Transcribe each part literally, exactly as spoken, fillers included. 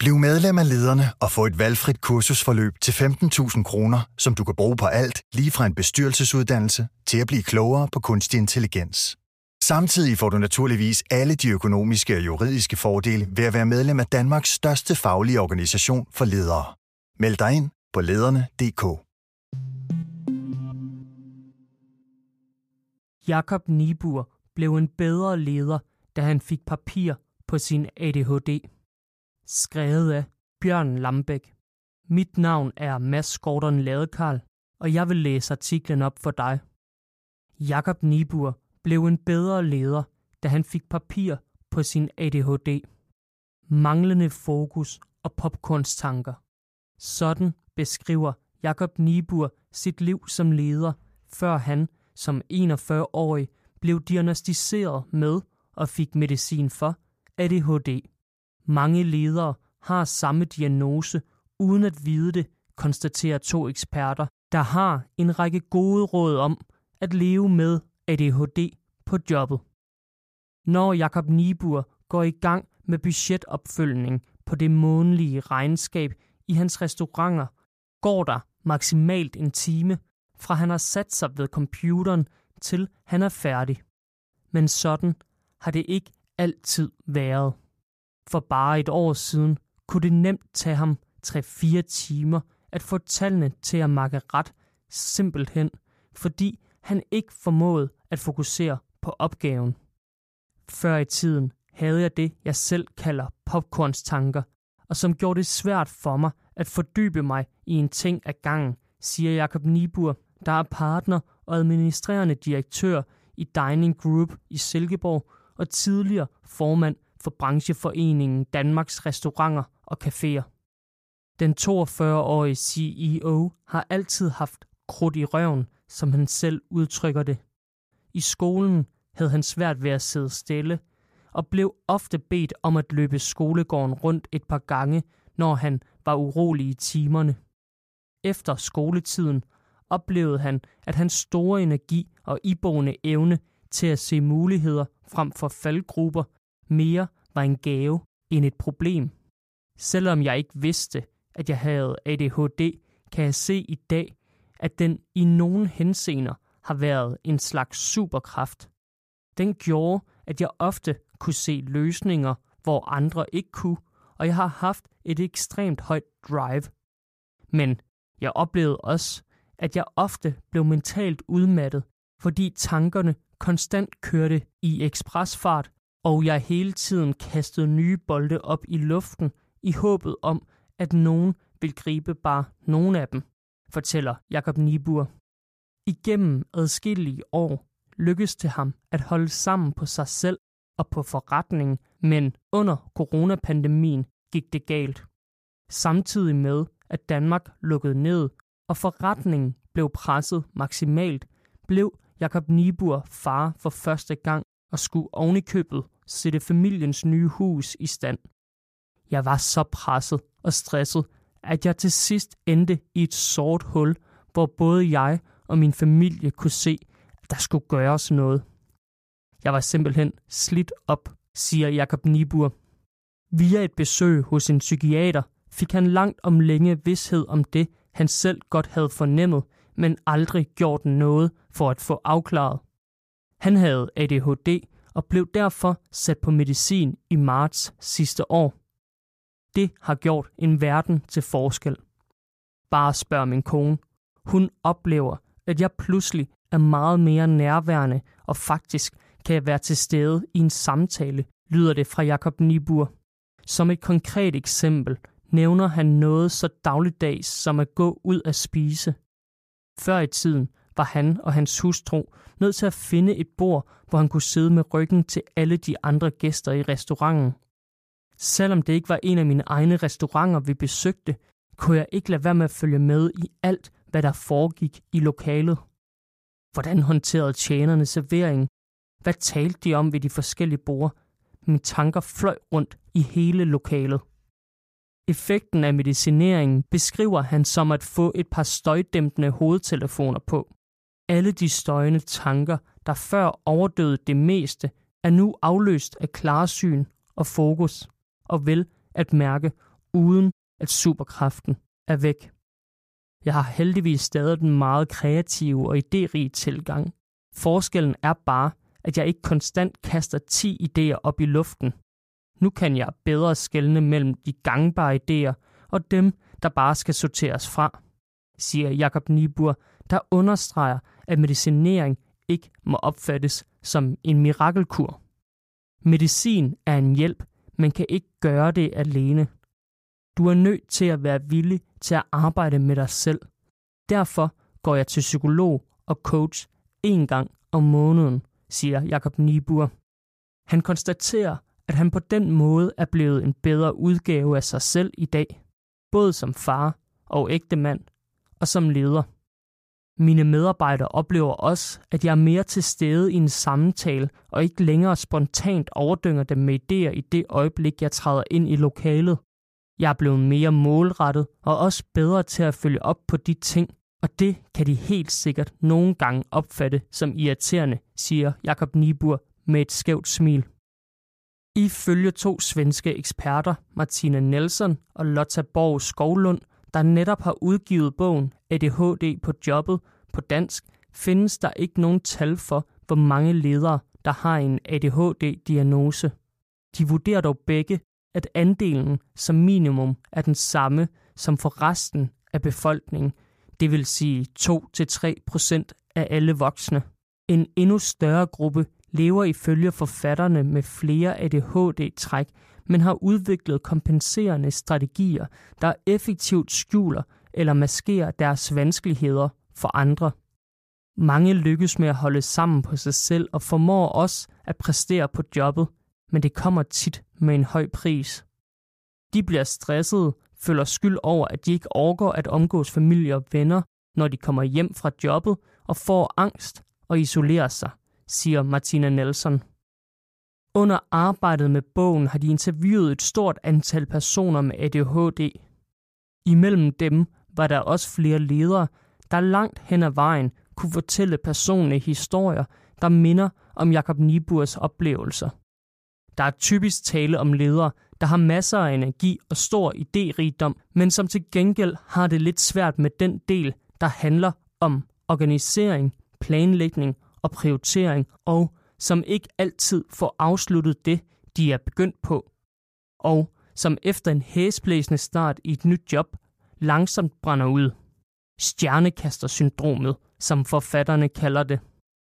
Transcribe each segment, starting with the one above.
Bliv medlem af Lederne og få et valgfrit kursusforløb til femten tusind kroner, som du kan bruge på alt, lige fra en bestyrelsesuddannelse til at blive klogere på kunstig intelligens. Samtidig får du naturligvis alle de økonomiske og juridiske fordele ved at være medlem af Danmarks største faglige organisation for ledere. Meld dig ind på lederne punktum d k. Jakob Niebuhr blev en bedre leder, da han fik papir på sin A D H D. Skrevet af Bjørn Lambæk. Mit navn er Mads Gordon Ladekarl, og jeg vil læse artiklen op for dig. Jakob Niebuhr blev en bedre leder, da han fik papir på sin A D H D. Manglende fokus og popcornstanker. Sådan beskriver Jakob Niebuhr sit liv som leder, før han som enogfyrre-årig blev diagnosticeret med og fik medicin for A D H D. Mange ledere har samme diagnose, uden at vide det, konstaterer to eksperter, der har en række gode råd om at leve med A D H D på jobbet. Når Jakob Niebuhr går i gang med budgetopfølgning på det månedlige regnskab i hans restauranter, går der maksimalt en time, fra han har sat sig ved computeren til han er færdig. Men sådan har det ikke altid været. For bare et år siden kunne det nemt tage ham tre til fire timer at få tallene til at makke ret, simpelthen fordi han ikke formåede at fokusere på opgaven. Før i tiden havde jeg det, jeg selv kalder popcornstanker, og som gjorde det svært for mig at fordybe mig i en ting ad gangen, siger Jakob Niebuhr, der er partner og administrerende direktør i Dining Group i Silkeborg og tidligere formand for brancheforeningen Danmarks Restauranter og Caféer. Den toogfyrre-årige C E O har altid haft krudt i røven, som han selv udtrykker det. I skolen havde han svært ved at sidde stille, og blev ofte bedt om at løbe skolegården rundt et par gange, når han var urolig i timerne. Efter skoletiden oplevede han, at hans store energi og iboende evne til at se muligheder frem for faldgruber mere var en gave end et problem. Selvom jeg ikke vidste, at jeg havde A D H D, kan jeg se i dag, at den i nogle henseender har været en slags superkraft. Den gjorde, at jeg ofte kunne se løsninger, hvor andre ikke kunne, og jeg har haft et ekstremt højt drive. Men jeg oplevede også, at jeg ofte blev mentalt udmattet, fordi tankerne konstant kørte i ekspresfart, og jeg hele tiden kastede nye bolde op i luften i håbet om, at nogen vil gribe bare nogen af dem, fortæller Jakob Niebuhr. Igennem adskillige år lykkedes det ham at holde sammen på sig selv og på forretningen, men under coronapandemien gik det galt. Samtidig med, at Danmark lukkede ned, og forretningen blev presset maksimalt, blev Jakob Niebuhr far for første gang og skulle ovenikøbet sætte familiens nye hus i stand. Jeg var så presset og stresset, at jeg til sidst endte i et sort hul, hvor både jeg og min familie kunne se, at der skulle gøres noget. Jeg var simpelthen slidt op, siger Jakob Niebuhr. Via et besøg hos en psykiater fik han langt om længe vished om det, han selv godt havde fornemmet, men aldrig gjort noget for at få afklaret. Han havde A D H D og blev derfor sat på medicin i marts sidste år. Det har gjort en verden til forskel. Bare spørg min kone. Hun oplever, at jeg pludselig er meget mere nærværende, og faktisk kan jeg være til stede i en samtale, lyder det fra Jakob Niebuhr. Som et konkret eksempel nævner han noget så dagligdags som at gå ud at spise. Før i tiden var han og hans hustru nødt til at finde et bord, hvor han kunne sidde med ryggen til alle de andre gæster i restauranten. Selvom det ikke var en af mine egne restauranter, vi besøgte, kunne jeg ikke lade være med at følge med i alt, hvad der foregik i lokalet. Hvordan håndterede tjenerne serveringen? Hvad talte de om ved de forskellige borde? Mine tanker fløj rundt i hele lokalet. Effekten af medicineringen beskriver han som at få et par støjdæmpende hovedtelefoner på. Alle de støjende tanker, der før overdøde det meste, er nu afløst af klarsyn og fokus, og vel at mærke uden at superkraften er væk. Jeg har heldigvis stadig den meget kreative og idérige tilgang. Forskellen er bare, at jeg ikke konstant kaster ti idéer op i luften. Nu kan jeg bedre skelne mellem de gangbare idéer og dem, der bare skal sorteres fra, siger Jacob Niebuhr, der understreger, at medicinering ikke må opfattes som en mirakelkur. Medicin er en hjælp, men kan ikke gøre det alene. Du er nødt til at være villig til at arbejde med dig selv. Derfor går jeg til psykolog og coach en gang om måneden, siger Jacob Niebuhr. Han konstaterer, at han på den måde er blevet en bedre udgave af sig selv i dag, både som far og ægtemand og som leder. Mine medarbejdere oplever også, at jeg er mere til stede i en samtale og ikke længere spontant overdynger dem med idéer i det øjeblik, jeg træder ind i lokalet. Jeg er blevet mere målrettet og også bedre til at følge op på de ting, og det kan de helt sikkert nogle gange opfatte som irriterende, siger Jacob Niebuhr med et skævt smil. Ifølge to svenske eksperter, Martina Nelsson og Lotta Borg Skovlund, der netop har udgivet bogen A D H D på jobbet på dansk, findes der ikke nogen tal for, hvor mange ledere, der har en A D H D-diagnose. De vurderer dog begge, at andelen som minimum er den samme som for resten af befolkningen, det vil sige to til tre procent af alle voksne. En endnu større gruppe lever ifølge forfatterne med flere A D H D-træk, men har udviklet kompenserende strategier, der effektivt skjuler eller maskerer deres vanskeligheder for andre. Mange lykkes med at holde sammen på sig selv og formår også at præstere på jobbet, men det kommer tit med en høj pris. De bliver stressede, føler skyld over, at de ikke overgår at omgås familie og venner, når de kommer hjem fra jobbet, og får angst og isolerer sig, siger Martina Nelsson. Under arbejdet med bogen har de interviewet et stort antal personer med A D H D. Imellem dem var der også flere ledere, der langt hen ad vejen kunne fortælle personlige historier, der minder om Jacob Niebuhrs oplevelser. Der er typisk tale om ledere, der har masser af energi og stor idérigdom, men som til gengæld har det lidt svært med den del, der handler om organisering, planlægning og prioritering, og som ikke altid får afsluttet det, de er begyndt på, og som efter en hæsblæsende start i et nyt job langsomt brænder ud. Stjernekaster-syndromet, som forfatterne kalder det.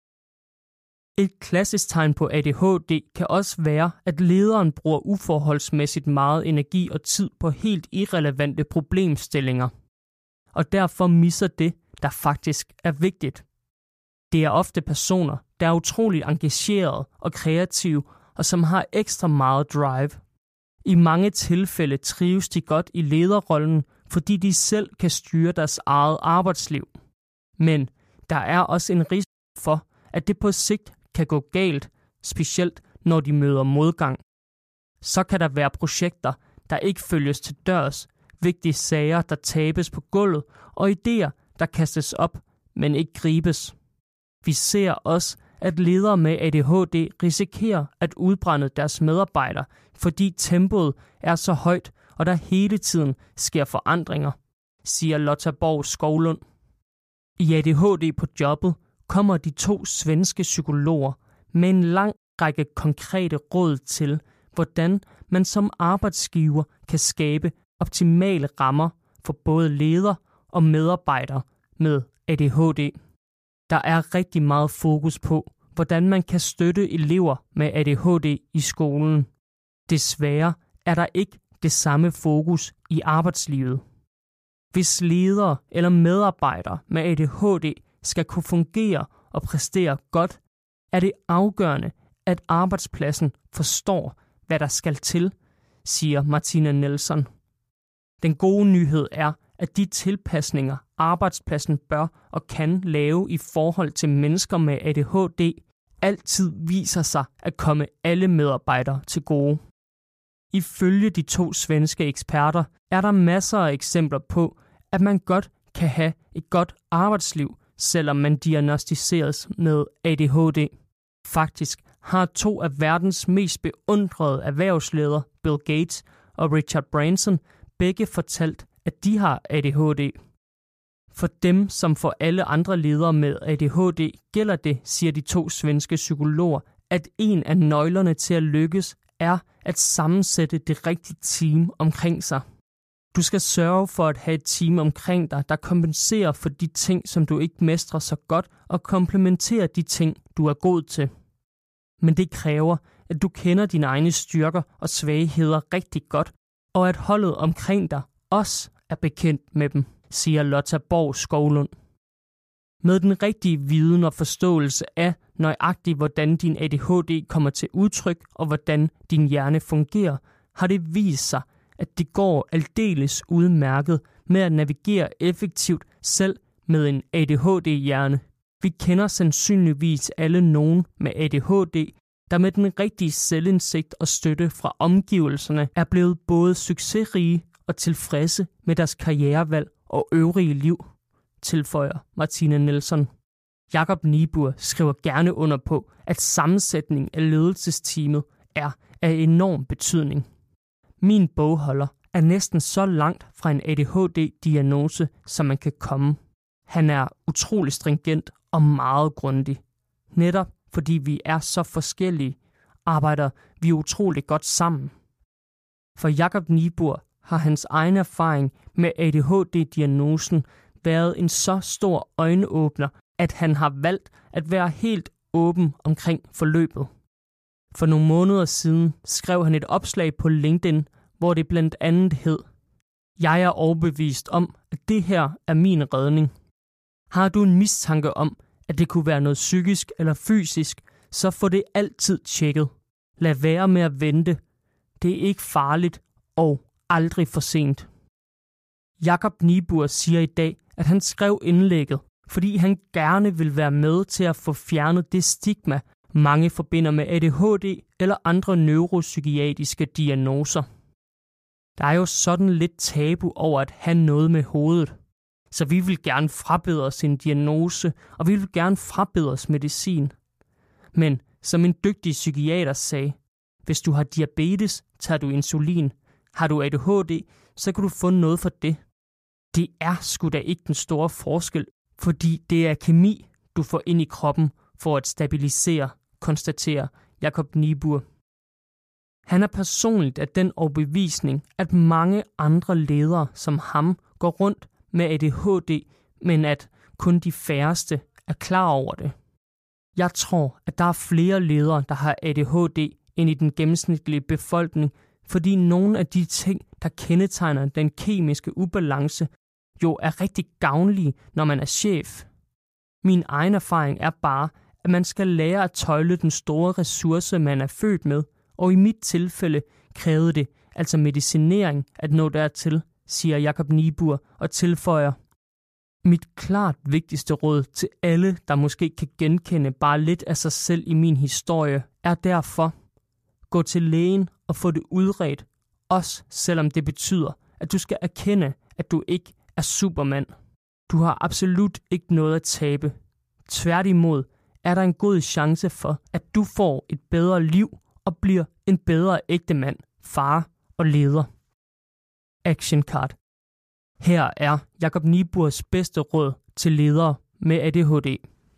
Et klassisk tegn på A D H D kan også være, at lederen bruger uforholdsmæssigt meget energi og tid på helt irrelevante problemstillinger, og derfor misser det, der faktisk er vigtigt. Det er ofte personer, der er utroligt engagerede og kreative, og som har ekstra meget drive. I mange tilfælde trives de godt i lederrollen, fordi de selv kan styre deres eget arbejdsliv. Men der er også en risiko for, at det på sigt kan gå galt, specielt når de møder modgang. Så kan der være projekter, der ikke følges til dørs, vigtige sager, der tabes på gulvet, og idéer, der kastes op, men ikke gribes. Vi ser også, at ledere med A D H D risikerer at udbrænde deres medarbejdere, fordi tempoet er så højt, og der hele tiden sker forandringer, siger Lotta Borg Skovlund. I A D H D på jobbet kommer de to svenske psykologer med en lang række konkrete råd til, hvordan man som arbejdsgiver kan skabe optimale rammer for både leder og medarbejdere med A D H D. Der er rigtig meget fokus på, hvordan man kan støtte elever med A D H D i skolen. Desværre er der ikke det samme fokus i arbejdslivet. Hvis ledere eller medarbejdere med A D H D skal kunne fungere og præstere godt, er det afgørende, at arbejdspladsen forstår, hvad der skal til, siger Martina Nelsson. Den gode nyhed er, at de tilpasninger, arbejdspladsen bør og kan lave i forhold til mennesker med A D H D, altid viser sig at komme alle medarbejdere til gode. Ifølge de to svenske eksperter er der masser af eksempler på, at man godt kan have et godt arbejdsliv, selvom man diagnostiseres med A D H D. Faktisk har to af verdens mest beundrede erhvervsledere, Bill Gates og Richard Branson, begge fortalt, at de har A D H D. For dem, som for alle andre ledere med A D H D, gælder det, siger de to svenske psykologer, at en af nøglerne til at lykkes er at sammensætte det rigtige team omkring sig. Du skal sørge for at have et team omkring dig, der kompenserer for de ting, som du ikke mestrer så godt, og komplementerer de ting, du er god til. Men det kræver, at du kender dine egne styrker og svagheder rigtig godt, og at holdet omkring dig også er bekendt med dem, siger Lotta Borg Skovlund. Med den rigtige viden og forståelse af nøjagtigt, hvordan din A D H D kommer til udtryk og hvordan din hjerne fungerer, har det vist sig, at det går aldeles udmærket med at navigere effektivt selv med en A D H D-hjerne. Vi kender sandsynligvis alle nogen med A D H D, der med den rigtige selvindsigt og støtte fra omgivelserne er blevet både succesrige og tilfredse med deres karrierevalg og øvrige liv, tilføjer Martine Nielsen. Jakob Niebuhr skriver gerne under på, at sammensætning af ledelsesteamet er af enorm betydning. Min bogholder er næsten så langt fra en A D H D-diagnose, som man kan komme. Han er utrolig stringent og meget grundig. Netop fordi vi er så forskellige, arbejder vi utrolig godt sammen. For Jakob Niebuhr har hans egen erfaring med A D H D-diagnosen været en så stor øjenåbner, at han har valgt at være helt åben omkring forløbet. For nogle måneder siden skrev han et opslag på LinkedIn, hvor det blandt andet hed: "Jeg er overbevist om, at det her er min redning. Har du en mistanke om, at det kunne være noget psykisk eller fysisk, så få det altid tjekket. Lad være med at vente. Det er ikke farligt og aldrig for sent." Jakob Niebuhr siger i dag, at han skrev indlægget, fordi han gerne vil være med til at få fjernet det stigma, mange forbinder med A D H D eller andre neuropsykiatriske diagnoser. Der er jo sådan lidt tabu over at have noget med hovedet. Så vi vil gerne frabede os en diagnose, og vi vil gerne frabede os medicin. Men som en dygtig psykiater sagde, hvis du har diabetes, tager du insulin. Har du A D H D, så kan du få noget for det. Det er sgu da ikke den store forskel, fordi det er kemi, du får ind i kroppen for at stabilisere, konstaterer Jakob Niebuhr. Han er personligt af den overbevisning, at mange andre ledere som ham går rundt med A D H D, men at kun de færreste er klar over det. Jeg tror, at der er flere ledere, der har A D H D, end i den gennemsnitlige befolkning, fordi nogle af de ting, der kendetegner den kemiske ubalance, jo er rigtig gavnlige, når man er chef. Min egen erfaring er bare, at man skal lære at tøjle den store ressource, man er født med, og i mit tilfælde krævede det, altså medicinering, at nå dertil, siger Jakob Niebuhr og tilføjer: "Mit klart vigtigste råd til alle, der måske kan genkende bare lidt af sig selv i min historie, er derfor: gå til lægen og få det udredt, også selvom det betyder, at du skal erkende, at du ikke er Superman. Du har absolut ikke noget at tabe. Tværtimod er der en god chance for, at du får et bedre liv og bliver en bedre ægtemand, far og leder." Action card. Her er Jakob Niebuhrs bedste råd til ledere med A D H D.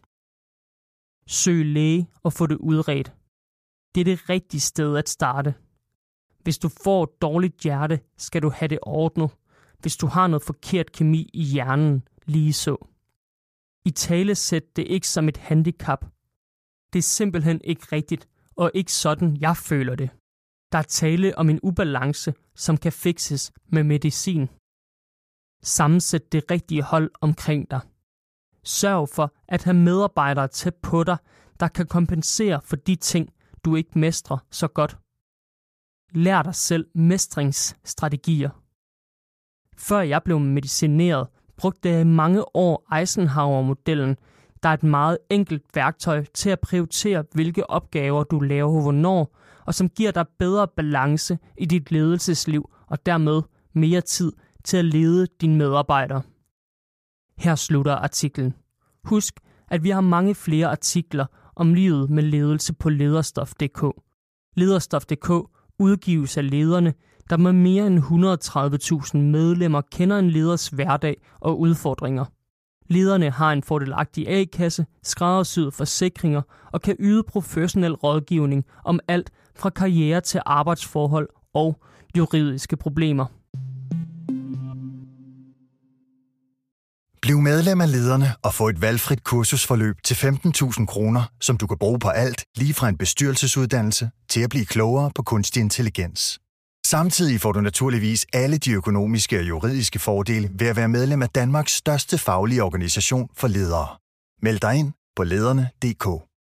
Søg læge og få det udredt. Det er det rigtige sted at starte. Hvis du får et dårligt hjerte, skal du have det ordnet. Hvis du har noget forkert kemi i hjernen, lige så. I tale sæt det ikke som et handicap. Det er simpelthen ikke rigtigt, og ikke sådan, jeg føler det. Der er tale om en ubalance, som kan fikses med medicin. Sammensæt det rigtige hold omkring dig. Sørg for at have medarbejdere tæt på dig, der kan kompensere for de ting, du ikke mestrer så godt. Lær dig selv mestringsstrategier. Før jeg blev medicineret, brugte jeg i mange år Eisenhower-modellen, der er et meget enkelt værktøj til at prioritere, hvilke opgaver du laver hvornår, og som giver dig bedre balance i dit ledelsesliv og dermed mere tid til at lede dine medarbejdere. Her slutter artiklen. Husk, at vi har mange flere artikler om livet med ledelse på lederstof punktum d k. Lederstof punktum d k udgives af lederne, der med mere end et hundrede og tredive tusind medlemmer kender en leders hverdag og udfordringer. Lederne har en fordelagtig A-kasse, skræddersyede forsikringer og kan yde professionel rådgivning om alt fra karriere til arbejdsforhold og juridiske problemer. Bliv medlem af Lederne og få et valgfrit kursusforløb til femten tusind kroner, som du kan bruge på alt, lige fra en bestyrelsesuddannelse til at blive klogere på kunstig intelligens. Samtidig får du naturligvis alle de økonomiske og juridiske fordele ved at være medlem af Danmarks største faglige organisation for ledere. Meld dig ind på lederne punktum d k.